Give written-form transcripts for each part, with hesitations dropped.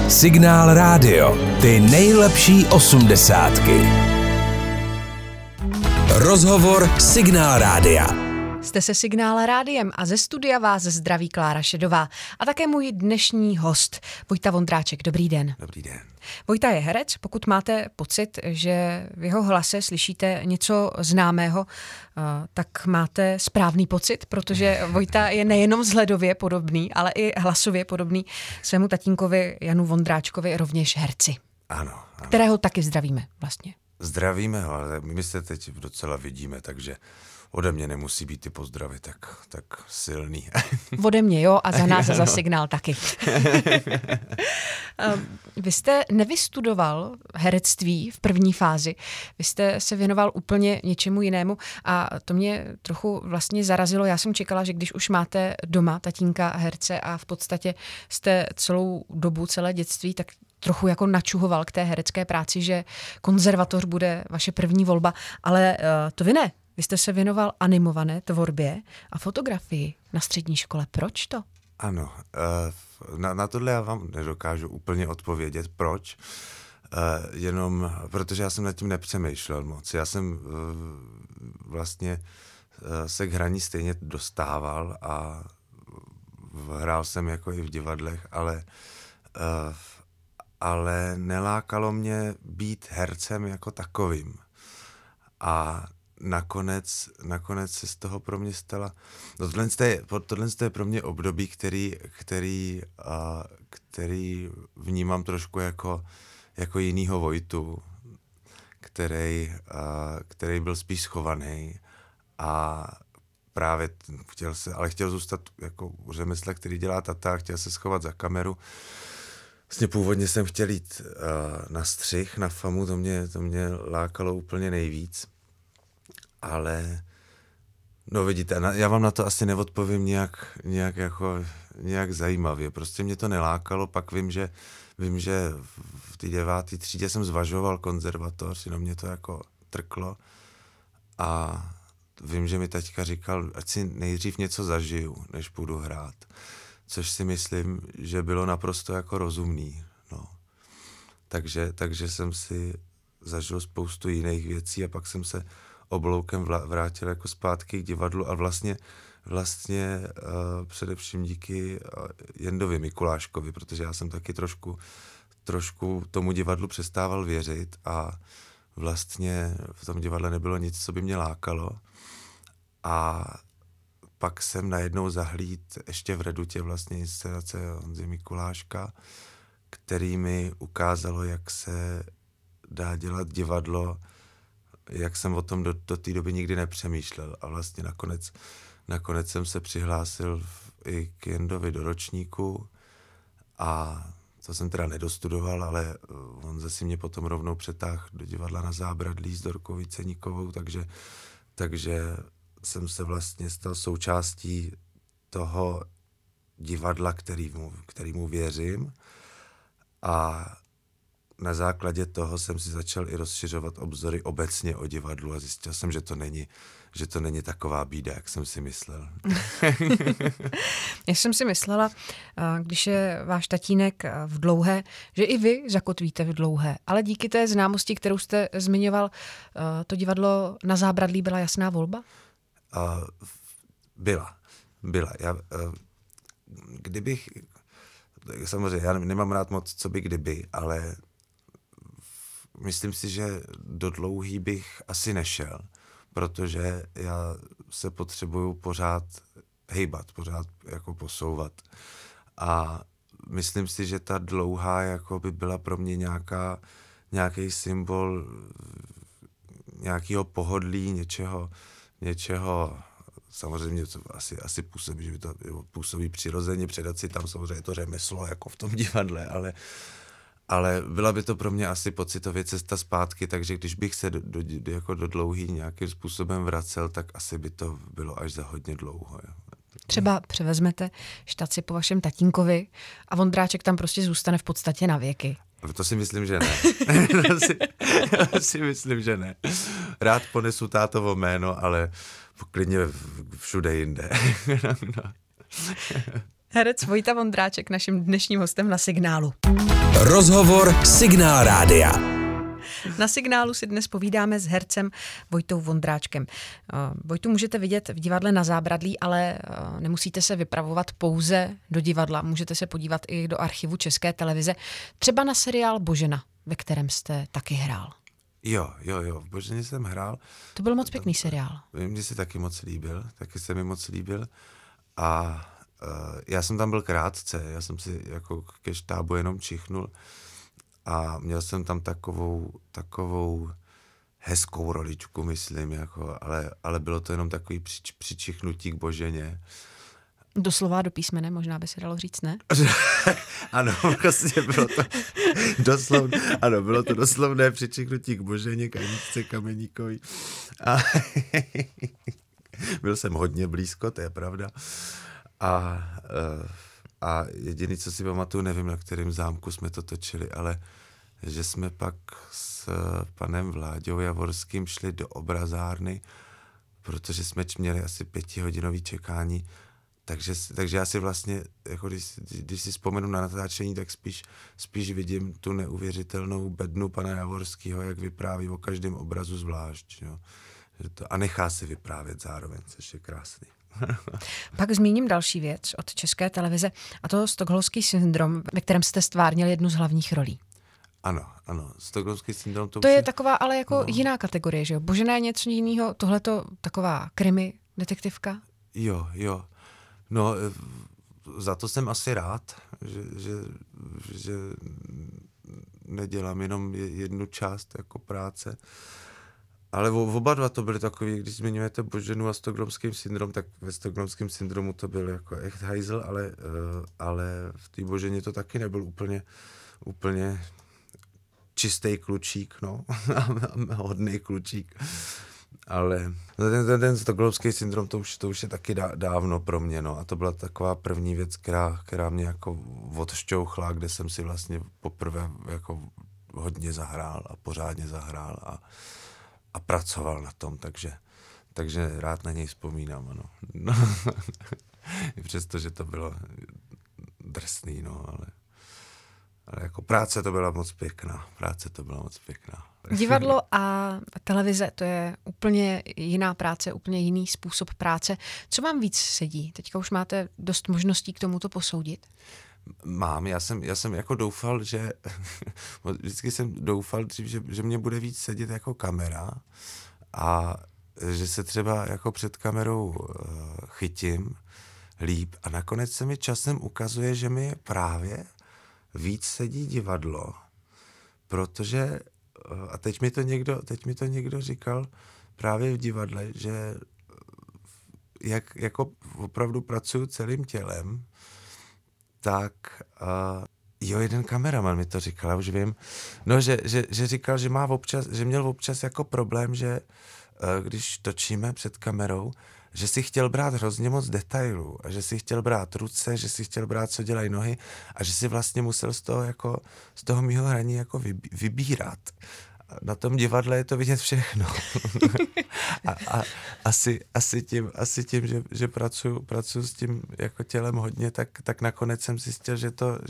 Signál Rádio. Ty nejlepší osmdesátky. Rozhovor Signál Rádia. Jste se Signál Rádiem a ze studia vás zdraví Klára Šedová a také můj dnešní host Vojta Vondráček. Dobrý den. Dobrý den. Vojta je herec. Pokud máte pocit, že v jeho hlase slyšíte něco známého, tak máte správný pocit, protože Vojta je nejenom vzhledově podobný, ale i hlasově podobný svému tatínkovi Janu Vondráčkovi, rovněž herci. Ano. Kterého taky zdravíme vlastně. Zdravíme ho, ale my se teď docela vidíme, takže ode mě nemusí být ty pozdravy tak silný. Ode mě, jo, a za nás za Signál taky. Vy jste nevystudoval herectví v první fázi, vy jste se věnoval úplně něčemu jinému a to mě trochu vlastně zarazilo. Já jsem čekala, že když už máte doma tatínka herce a v podstatě jste celou dobu, celé dětství, tak trochu jako načuhoval k té herecké práci, že konzervatoř bude vaše první volba, ale to vy ne. Vy jste se věnoval animované tvorbě a fotografii na střední škole. Proč to? Ano, na tohle já vám nedokážu úplně odpovědět. Proč? Jenom protože já jsem nad tím nepřemýšlel moc. Já jsem vlastně se k hraní stejně dostával a hrál jsem jako i v divadlech, ale nelákalo mě být hercem jako takovým. A nakonec se z toho pro mě stala. No tohle je pro mě období, který vnímám trošku jako jinýho Vojtu, který byl spíš schovaný a právě chtěl zůstat jako u řemesla, který dělá tata, chtěl se schovat za kameru. Vlastně původně jsem chtěl jít na střih, na famu, to mě lákalo úplně nejvíc. Ale, no vidíte, já vám na to asi neodpovím nějak zajímavě. Prostě mě to nelákalo, pak vím, že v té 9. třídě jsem zvažoval konzervatoř, jenom mě to jako trklo. A vím, že mi taťka říkal, ať si nejdřív něco zažiju, než půjdu hrát. Což si myslím, že bylo naprosto jako rozumný. No. Takže jsem si zažil spoustu jiných věcí a pak jsem se obloukem vrátil jako zpátky k divadlu a vlastně především díky Jendovi Mikuláškovi, protože já jsem taky trošku tomu divadlu přestával věřit a vlastně v tom divadle nebylo nic, co by mě lákalo. A pak jsem najednou zahlídl ještě v Redutě vlastně inscenace Honzy Mikuláška, který mi ukázalo, jak se dá dělat divadlo, jak jsem o tom do té doby nikdy nepřemýšlel. A vlastně nakonec jsem se přihlásil i k Jendovi do ročníku a to jsem teda nedostudoval, ale on zase mě potom rovnou přetáhl do divadla Na Zábradlí s Dorkou Víceníkovou, takže jsem se vlastně stal součástí toho divadla, kterýmu věřím a na základě toho jsem si začal i rozšiřovat obzory obecně o divadlu a zjistil jsem, že to není taková bída, jak jsem si myslel. Já jsem si myslela, když je váš tatínek v Dlouhé, že i vy zakotvíte v Dlouhé, ale díky té známosti, kterou jste zmiňoval, to divadlo Na Zábradlí byla jasná volba? Byla. Samozřejmě, já nemám rád moc, co by kdyby, ale myslím si, že do Dlouhý bych asi nešel, protože já se potřebuju pořád hejbat, pořád jako posouvat. A myslím si, že ta Dlouhá jako by byla pro mě nějaký symbol nějakého pohodlí, něčeho samozřejmě to asi působí, že by to působí přirozeně, předat si tam samozřejmě to řemeslo jako v tom divadle, ale byla by to pro mě asi pocitově cesta zpátky, takže když bych se do Dlouhý nějakým způsobem vracel, tak asi by to bylo až za hodně dlouho. Jo. Třeba převezmete štaci po vašem tatínkovi a Vondráček tam prostě zůstane v podstatě na věky. To si myslím, že ne. to si myslím, že ne. Rád ponesu tátovo jméno, ale klidně všude jinde. Herec Vojta Vondráček, naším dnešním hostem na Signálu. Rozhovor Signál rádia. Na Signálu si dnes povídáme s hercem Vojtou Vondráčkem. Vojtu můžete vidět v divadle Na Zábradlí, ale nemusíte se vypravovat pouze do divadla. Můžete se podívat i do archivu České televize. Třeba na seriál Božena, ve kterém jste taky hrál. Jo, v Boženě jsem hrál. To byl moc pěkný seriál. Mně se taky se mi moc líbil. A já jsem tam byl krátce, já jsem si jako ke štábu jenom čichnul a měl jsem tam takovou hezkou roličku, myslím, jako, ale bylo to jenom takový přičichnutí k Boženě. Doslova do písmene, možná by se dalo říct, ne? Ano, vlastně bylo to doslovné přičichnutí k Boženě, Kaničce Kameníkovi. Byl jsem hodně blízko, to je pravda. A jediný, co si pamatuju, nevím, na kterém zámku jsme to točili, ale že jsme pak s panem Vláďou Javorským šli do obrazárny, protože jsme měli asi 5hodinový čekání, takže já si vlastně, jako když si vzpomenu na natáčení, tak spíš vidím tu neuvěřitelnou bednu pana Javorského, jak vypráví o každém obrazu zvlášť. Jo. A nechá si vyprávět zároveň, což je krásný. Pak zmíním další věc od České televize, a to Stockholmský syndrom, ve kterém jste stvárnil jednu z hlavních rolí. Ano, Stockholmský syndrom to je taková ale jako jiná kategorie, že jo? Božena je něco jiného, tohleto taková krimi, detektivka? Jo. No, za to jsem asi rád, že nedělám jenom jednu část jako práce. Ale oba dva to byly takový, když zmiňujete Boženu a Stockholmský syndrom, tak ve Stockholmském syndromu to byl jako echt hajzl, ale v té Boženě to taky nebyl úplně čistý klučík, no, hodný klučík. Ale ten Stockholmský syndrom, to už je taky dávno pro mě, no. A to byla taková první věc, která mě jako odšťouchla, kde jsem si vlastně poprvé jako hodně zahrál a pořádně zahrál a pracoval na tom, takže rád na něj vzpomínám, ano. No. I přesto, že to bylo drsný, no, ale jako práce to byla moc pěkná. Divadlo a televize, to je úplně jiná práce, úplně jiný způsob práce. Co vám víc sedí? Teďka už máte dost možností k tomuto posoudit. Mám, já jsem jako doufal, vždycky jsem doufal, že mě bude víc sedět jako kamera a že se třeba jako před kamerou chytím líp a nakonec se mi časem ukazuje, že mi právě víc sedí divadlo, protože, a teď mi to někdo říkal právě v divadle, že jak jako opravdu pracuju celým tělem, tak jeden kameraman mi to říkal, já už vím, no, že říkal, že měl občas jako problém, že když točíme před kamerou, že si chtěl brát hrozně moc detailů a že si chtěl brát ruce, že si chtěl brát, co dělají nohy a že si vlastně musel z toho mýho hraní jako vybírat. Na tom divadle je to vidět všechno. a asi tím, že pracuji s tím jako tělem hodně, tak nakonec jsem zjistil,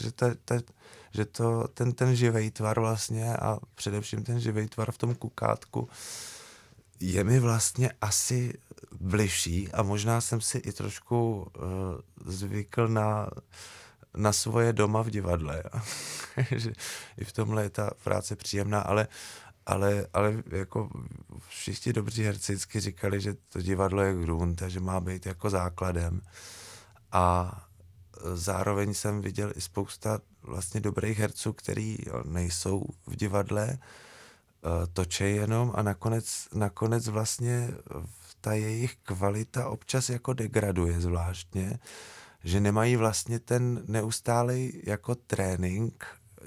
že ten živej tvar vlastně a především ten živej tvar v tom kukátku je mi vlastně asi bližší a možná jsem si i trošku zvykl na svoje doma v divadle. Že i v tomhle je ta práce příjemná, ale jako všichni dobří herci vždycky říkali, že to divadlo je grunt a že má být jako základem. A zároveň jsem viděl i spousta vlastně dobrých herců, který nejsou v divadle, točej jenom a nakonec vlastně ta jejich kvalita občas jako degraduje zvláštně, že nemají vlastně ten neustálej jako trénink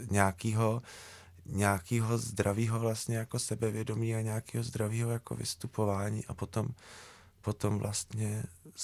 nějakého zdravého vlastně jako sebevědomí a nějakého zdravého jako vystupování a potom vlastně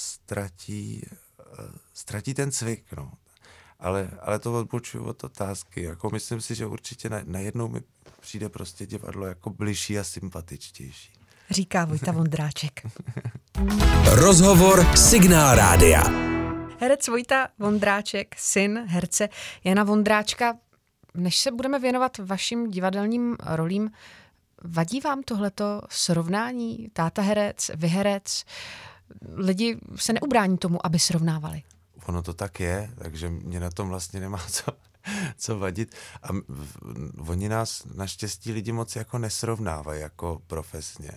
ztratí ten cvik, no. Ale to odbočuju od otázky. Jako myslím si, že určitě najednou mi přijde prostě divadlo jako bližší a sympatičtější. Říká Vojta Vondráček. Rozhovor Signál rádia. Herec Vojta Vondráček, syn herce Jana Vondráčka. Než se budeme věnovat vašim divadelním rolím, vadí vám tohleto srovnání? Táta herec, vy herec? Lidi se neubrání tomu, aby srovnávali. Ono to tak je, takže mě na tom vlastně nemá co vadit. A oni nás naštěstí lidi moc jako nesrovnávají jako profesně.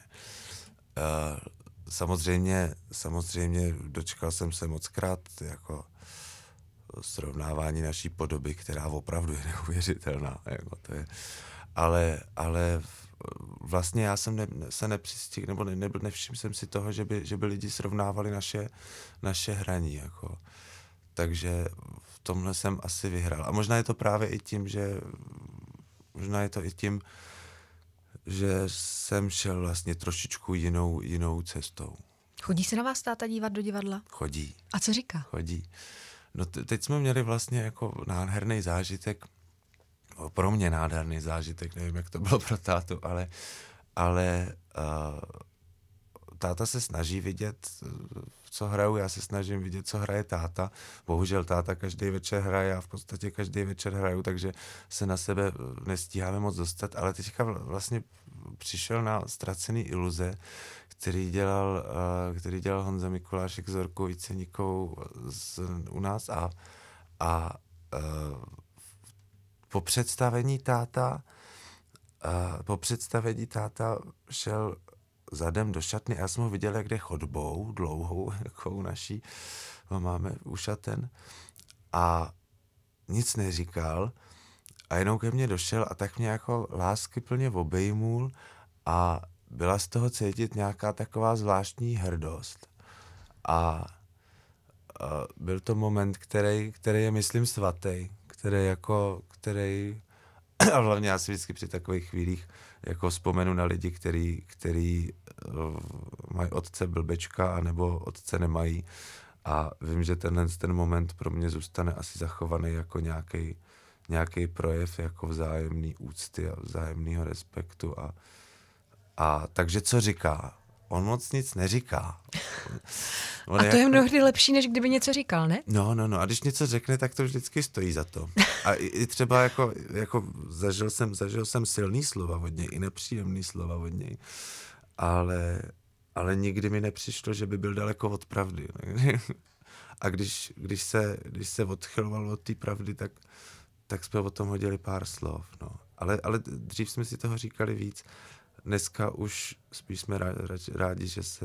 Samozřejmě dočkal jsem se mockrát jako srovnávání naší podoby, která opravdu je neuvěřitelná. Jako to je. Ale vlastně já jsem se nepřistihl, nebo nevšiml jsem si toho, že by lidi srovnávali naše hraní. Jako. Takže v tomhle jsem asi vyhrál. A možná je to právě i tím, že jsem šel vlastně trošičku jinou cestou. Chodí se na vás táta dívat do divadla? Chodí. A co říká? Chodí. No teď jsme měli vlastně jako nádherný zážitek, pro mě nádherný zážitek, nevím, jak to bylo pro tátu, ale táta se snaží vidět, co hraju, já se snažím vidět, co hraje táta. Bohužel táta každý večer hraje, já v podstatě každý večer hraju, takže se na sebe nestíháme moc dostat, ale teďka vlastně přišel na Ztracený iluze, který dělal Honza Mikulášek s Zorkou Víceníkovou u nás a po představení táta šel zadem do šatny a já jsem ho viděl, jak jde chodbou dlouhou, jakou naší, máme ušaten a nic neříkal a jenom ke mně došel a tak mě jako láskyplně obejmul a byla z toho cítit nějaká taková zvláštní hrdost. A byl to moment, který je, myslím, svatý, který a hlavně já si vždycky při takových chvílích jako vzpomenu na lidi, který mají otce blbečka anebo otce nemají a vím, že ten moment pro mě zůstane asi zachovaný jako nějaký projev jako vzájemný úcty a vzájemného respektu a takže co říká? On moc nic neříká. A to je mnohdy lepší, než kdyby něco říkal, ne? No. A když něco řekne, tak to vždycky stojí za to. A i třeba jako zažil jsem silný slova od něj, i nepříjemný slova od něj. Ale nikdy mi nepřišlo, že by byl daleko od pravdy. A když se odchyloval od té pravdy, tak jsme o tom hodili pár slov. No. Ale dřív jsme si toho říkali víc. Dneska už spíš jsme rádi,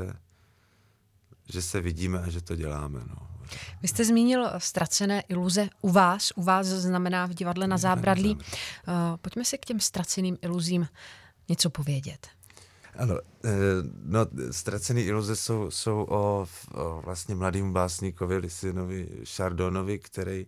že se vidíme a že to děláme. No. Vy jste zmínil Ztracené iluze u vás. U vás znamená v divadle Na zábradlí. Pojďme si k těm ztraceným iluzím něco povědět. Ano, Ztracené iluze jsou o vlastně mladým básníkovi Lysinovi Chardonnovi,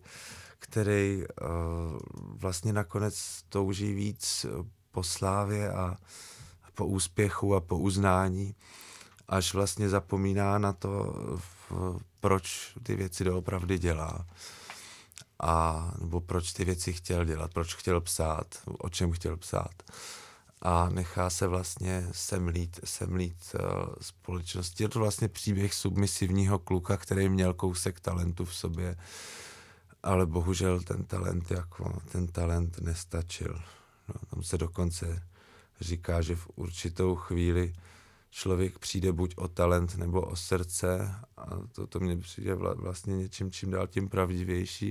který vlastně nakonec touží víc po slávě a po úspěchu a po uznání, až vlastně zapomíná na to, proč ty věci doopravdy dělá. Nebo proč ty věci chtěl dělat, proč chtěl psát, o čem chtěl psát. A nechá se vlastně semlít společnosti. Je to vlastně příběh submisivního kluka, který měl kousek talentu v sobě, ale bohužel ten talent nestačil. No, tam se dokonce říká, že v určitou chvíli člověk přijde buď o talent nebo o srdce a to mně přijde vlastně něčím čím dál tím pravdivější,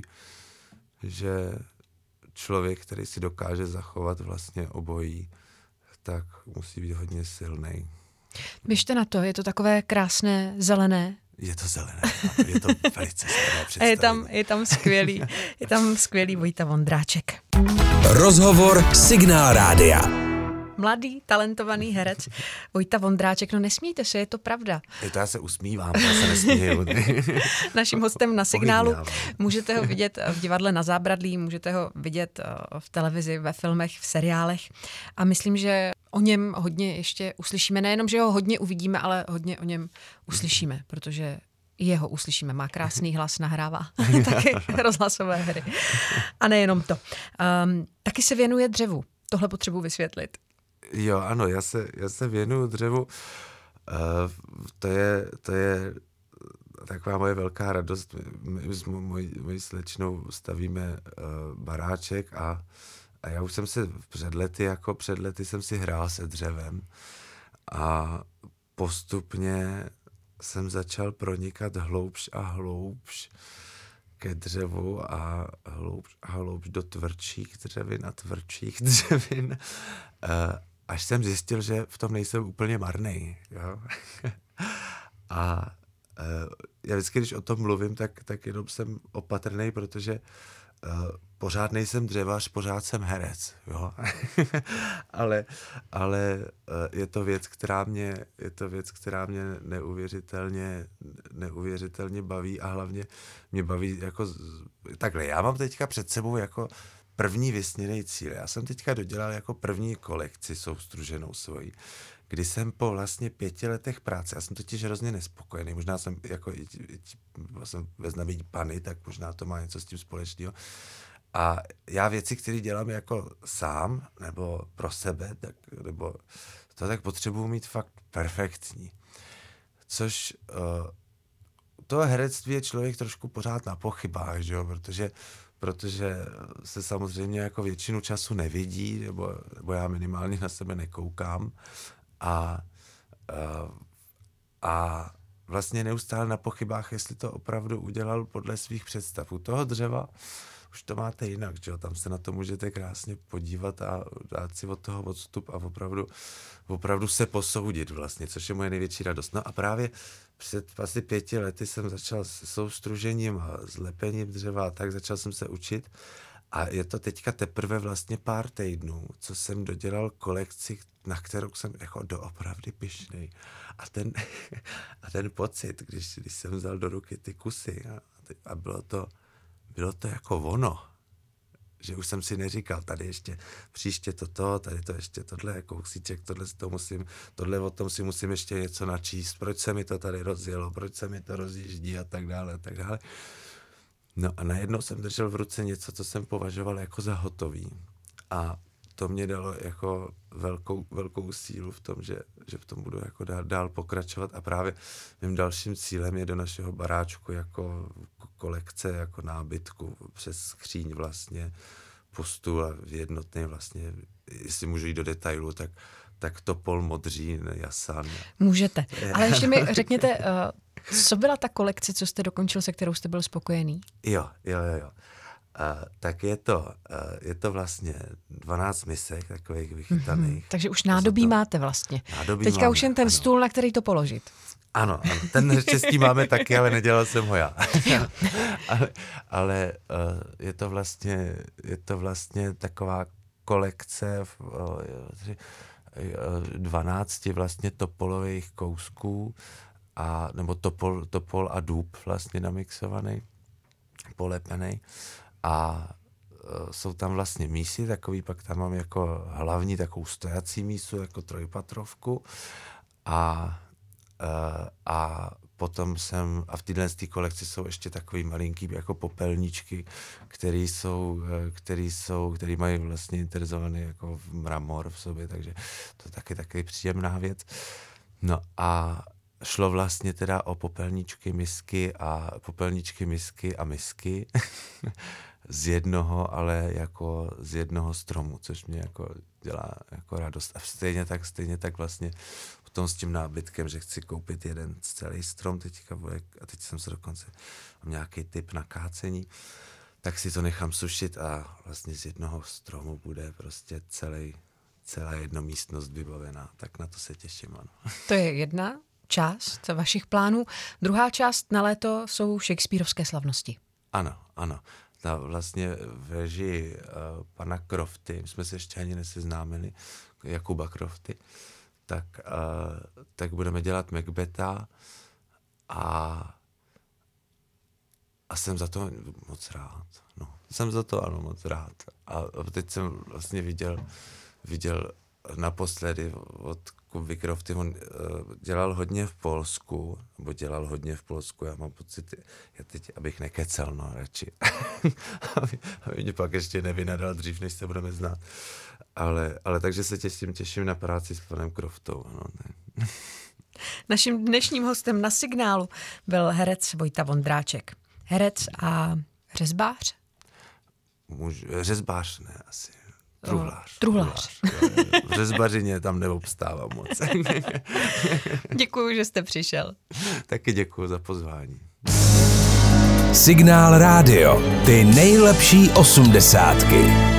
že člověk, který si dokáže zachovat vlastně obojí, tak musí být hodně silnej. Běžte na to, je to takové krásné, zelené. Je to zelené, je to velice zelené představení. Je tam skvělý Vojta Vondráček. Rozhovor Signál Rádia. Mladý, talentovaný herec Vojta Vondráček. No nesmíte se, je to pravda. To já se usmívám, já se nesmíju. Naším hostem na Signálu. Můžete ho vidět v divadle Na zábradlí, můžete ho vidět v televizi, ve filmech, v seriálech. A myslím, že o něm hodně ještě uslyšíme. Nejenom, že ho hodně uvidíme, ale hodně o něm uslyšíme, protože jeho uslyšíme. Má krásný hlas, nahrává taky rozhlasové hry. A nejenom to. Taky se věnuje dřevu. Tohle potřebuji vysvětlit. Jo, ano, já se věnuju dřevu. To je taková moje velká radost. My s mojí slečnou stavíme baráček a já už jsem se před lety jsem si hrál se dřevem a postupně jsem začal pronikat hloubš a hloubš ke dřevu a hloubš do tvrdších dřevin a tvrdších dřevin, až jsem zjistil, že v tom nejsem úplně marnej. Jo? A já vždycky, když o tom mluvím, tak jenom jsem opatrnej, protože pořád nejsem dřevař, pořád jsem herec. Jo? ale je to věc, která mě neuvěřitelně baví a hlavně mě baví jako takhle. Já mám teďka před sebou jako první vysněný cíl. Já jsem teďka dodělal jako první kolekci soustruženou svojí, kdy jsem po vlastně 5 letech práce, já jsem totiž hrozně nespokojený, možná jsem jako jsem ve znamení Pany, tak možná to má něco s tím společného. A já věci, které dělám jako sám, nebo pro sebe, tak potřebuji mít fakt perfektní. Což to herectví je člověk trošku pořád na pochybách, že jo? Protože se samozřejmě jako většinu času nevidí, nebo já minimálně na sebe nekoukám a vlastně neustále na pochybách, jestli to opravdu udělal podle svých představ. U toho dřeva už to máte jinak, že jo? Tam se na to můžete krásně podívat a dát si od toho odstup a opravdu se posoudit vlastně, což je moje největší radost. No a právě před asi 5 lety jsem začal s soustružením a s lepením dřeva a tak začal jsem se učit a je to teďka teprve vlastně pár týdnů, co jsem dodělal kolekci, na kterou jsem jako doopravdy pyšnej. A ten pocit, když jsem vzal do ruky ty kusy a bylo to jako ono, že už jsem si neříkal, tady ještě příště tady to ještě tohle, kousíček, tohle o tom si musím ještě něco načíst, proč se mi to tady rozjelo, proč se mi to rozjíždí a tak dále, a tak dále. No a najednou jsem držel v ruce něco, co jsem považoval jako za hotový a to mě dalo jako velkou sílu v tom, že v tom budu jako dál pokračovat a právě mým dalším cílem je do našeho baráčku jako kolekce, jako nábytku přes skříň vlastně, po stůl a jednotný vlastně, jestli můžu jít do detailu, tak topol, modřín, jasan. Můžete, ale ještě mi řekněte, co byla ta kolekce, co jste dokončil, se kterou jste byl spokojený? Jo. Tak je to vlastně 12 misek takových vychytaných. Takže už nádobí máte vlastně. Teďka máme, už jen ten stůl, na který to položit. Ano, ten naštěstí máme taky, ale nedělal jsem ho já. ale je to vlastně taková kolekce 12 vlastně topolových kousků, nebo topol a dub vlastně namixovaný, polepený. A jsou tam vlastně mísy takový, pak tam mám jako hlavní takovou stojací mísu, jako trojpatrovku a potom a v téhle kolekci jsou ještě takový malinký jako popelníčky, který mají vlastně interizovaný jako mramor v sobě, takže to je taky příjemná věc. No a šlo vlastně teda o popelníčky, misky a misky z jednoho stromu, což mě jako dělá jako radost. A stejně tak vlastně potom s tím nábytkem, že chci koupit jeden celý strom teďka, a teď jsem se dokonce mám nějaký tip na kácení, tak si to nechám sušit a vlastně z jednoho stromu bude prostě celá jednomístnost vybavená. Tak na to se těším, ano. To je jedna část vašich plánů. Druhá část na léto jsou shakespearovské slavnosti. Ano. Ta vlastně v režii pana Crofty, my jsme se ještě ani neseznámili, Jakuba Crofty, tak budeme dělat Macbetha a jsem za to moc rád. No, jsem za to moc rád. A teď jsem vlastně viděl naposledy od Kuby Crofty, on dělal hodně v Polsku, já mám pocit, já teď, abych nekecel, no radši, aby mě pak ještě nevynadal dřív, než se budeme znát, ale takže se těším na práci s panem Croftou, no, ne. Naším dnešním hostem na Signálu byl herec Vojta Vondráček. Herec a řezbář? Řezbář ne, asi. Truhlář. Truhlář. V řezbařině tam neobstávám moc. Děkuju, že jste přišel. Taky děkuju za pozvání. Signál rádio. Ty nejlepší 80.